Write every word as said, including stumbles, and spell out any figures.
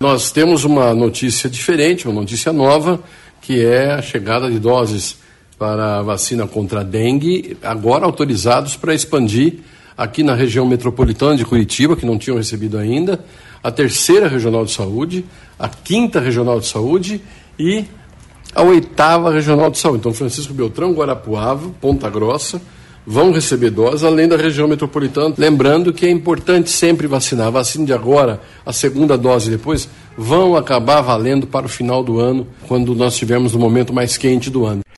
Nós temos uma notícia diferente, uma notícia nova, que é a chegada de doses para a vacina contra a dengue, agora autorizados para expandir aqui na região metropolitana de Curitiba, que não tinham recebido ainda, a terceira regional de saúde, a quinta regional de saúde e a oitava regional de saúde. Então, Francisco Beltrão, Guarapuava, Ponta Grossa, vão receber doses, além da região metropolitana. Lembrando que é importante sempre vacinar. A vacina de agora, a segunda dose depois, vão acabar valendo para o final do ano, quando nós estivermos no momento mais quente do ano.